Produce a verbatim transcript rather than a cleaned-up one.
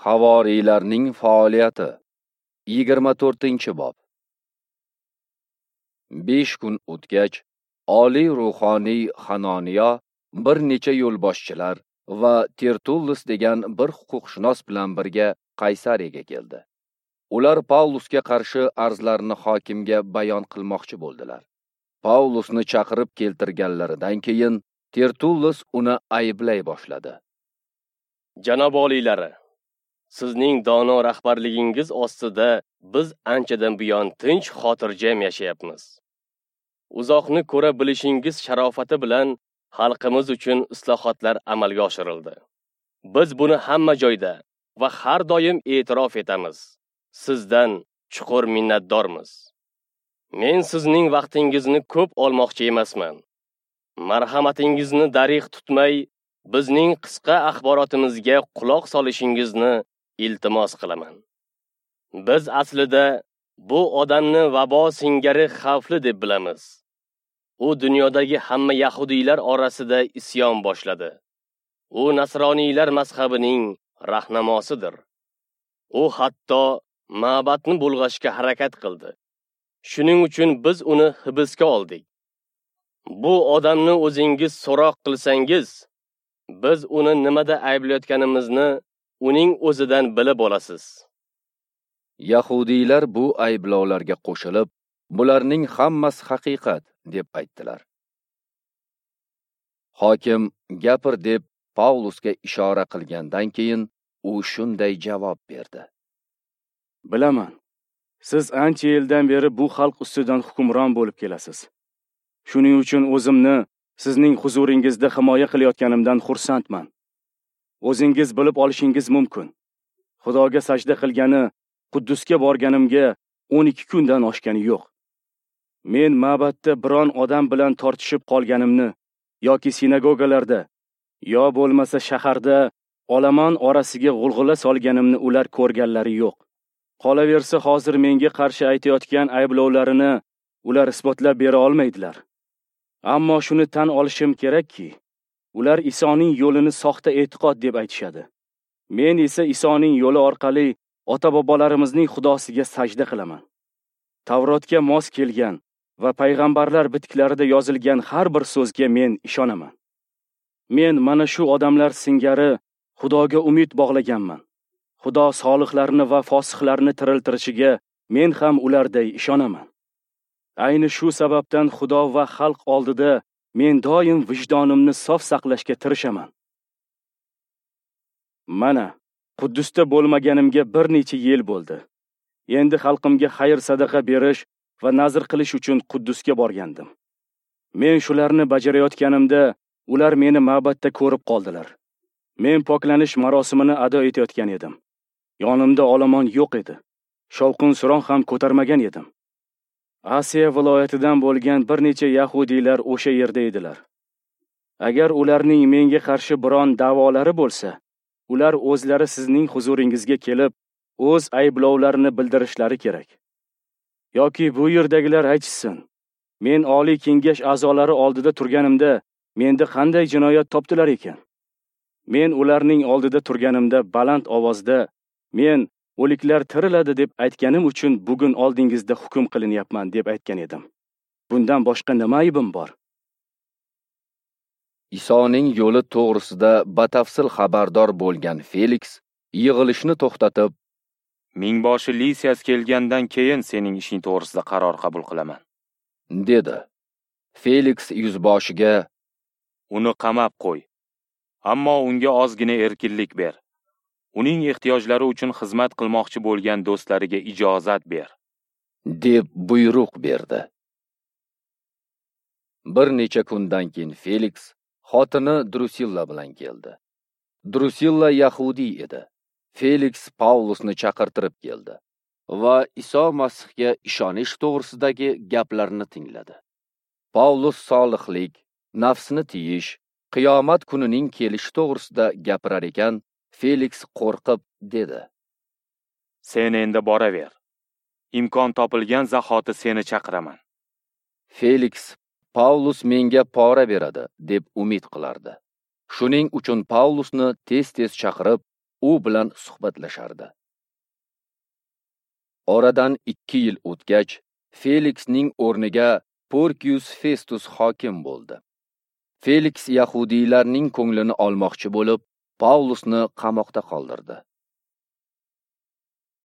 Havoriylarning faoliyati. yigirma to'rtinchi bob. besh kun o'tgach, oliy ruhoniy Hanoniya bir necha yo'lboshchilar va Tertullus degan bir huquqshunos bilan birga Qaysariyaga keldi. Ular Pavlusga qarshi arzlarini hokimga bayon qilmoqchi bo'ldilar. Pavlusni chaqirib keltirganlaridan keyin Tertullus uni ayblay boshladi. Janob oliylari, sizning dono rahbarligingiz ostida biz anchadan buyon tinch xotirjam yashayapmiz. Uzoqni ko'ra bilishingiz sharofati bilan xalqimiz uchun islohotlar amalga oshirildi. Biz buni hamma joyda va har doim e'tirof etamiz. Sizdan chuqur minnatdormiz. Men sizning vaqtingizni ko'p olmoqchi emasman. Marhamatingizni dariq tutmay, bizning qisqa axborotimizga quloq solishingizni iltimos qilaman. Biz aslida bu odamni vabo singari xavfli deb bilamiz. U dunyodagi hamma yahudiylar orasida isyon boshladi. U nasroniylar mazhabining rahnamosidir. U hatto ma'batni bulg'ashga harakat qildi. Shuning uchun biz uni hibsga oldik. Bu odamni o'zingiz so'roq qilsangiz, biz uni nimada ayblayotganimizni uning o'zidan bilib olasiz. Yahudiylar bu ayblovlarga qo'shilib, bularning hammasi haqiqat deb aytdilar. Hokim gapir deb Pavlusga ishora qilgandan keyin u shunday javob berdi. Bilaman, siz ancha yildan beri bu xalq ustidan hukmron bo'lib kelasiz. Shuning uchun o'zimni sizning huzuringizda himoya qilayotganimdan xursandman. O'zingiz bilib olishingiz mumkin. Xudoga sajda qilgani Quddusga borganimga o'n ikki kundan oshgani yo'q. Men ma'batda biron odam bilan tortishib qolganimni yoki sinagogalarda yo bo'lmasa shaharda olomon orasiga g'ulg'ula solganimni ular ko'rganlari yo'q. Qolaversa hozir menga qarshi aytayotgan ayblovlarini ular isbotlab bera olmaydilar. Ammo shuni tan olishim kerakki, ular Isoning yo'lini soxta e'tiqod deb aytishadi. Men esa Isoning yo'li orqali ota-bobolarimizning Xudosiga sajda qilaman. Tavrotga mos kelgan va payg'ambarlar bitiklarida yozilgan har bir so'zga men ishonaman. Men mana shu odamlar singari Xudoga umid bog'laganman. Xudo solihlarni va fosihlarni tiriltirishiga men ham ularday ishonaman. Ayni shu sababdan Xudo va xalq oldida men doim vijdonimni sof saqlashga tirishaman. Mana, Quddusda bo'lmaganimga bir necha yil bo'ldi. Endi xalqimga xayr sadaqa berish va nazr qilish uchun Quddusga borgandim. Men shularni bajarayotganimda ular meni ma'batda ko'rib qoldilar. Men poklanish marosimini ado etayotgan edim. Yonimda olomon yo'q edi. Shovqin suron ham ko'tarmagan edim. Asiya viloyatidan bo'lgan bir necha yahudiylar o'sha yerda edilar. Agar ularning menga qarshi biron da'volari bo'lsa, ular o'zlari sizning huzuringizga kelib, o'z ayblovlarini bildirishlari kerak. Yoki bu yerdagilar aytsin, men oliy kengash a'zolari oldida turganimda menda qanday jinoyat topdilar ekan? Men ularning oldida turganimda baland ovozda, men o'liklar tiriladi deb aytganim uchun bugun oldingizda hukm qilinyapman deb aytgan edim. Bundan boshqa nima aybim bor? Isoning yo'li to'g'risida batafsil xabardor bo'lgan Feliks yig'ilishni to'xtatib, Mingboshi Lisiyas kelgandan keyin sening ishing to'g'risida qaror qabul qilaman, dedi. Feliks yuzboshiga, uni qamab qo'y, ammo unga ozgina erkinlik ber. Uning ehtiyojlari uchun xizmat qilmoqchi bo'lgan do'stlariga ijozat ber, deb buyruq berdi. Bir necha kundan keyin Feliks xotini Drusilla bilan keldi. Drusilla yahudiy edi. Feliks Pavlusni chaqirtirib keldi va Iso Masihga ishonish to'g'risidagi gaplarni tingladi. Pavlus solihlik, nafsini tiyish, qiyomat kunining kelishi to'g'risida gapirar ekan, Feliks qo'rqib dedi. Sen endi boraver. Imkon topilgan zahoti seni chaqiraman. Feliks Pavlus menga pora beradi deb umid qilardi. Shuning uchun Pavlusni tez-tez chaqirib, u bilan suhbatlashardi. Oradan ikki yil o'tgach, Feliksning o'rniga Porkius Festus hokim bo'ldi. Feliks yahudiylarning ko'nglini olmoqchi bo'lib, Pavlusni qamoqda qoldirdi.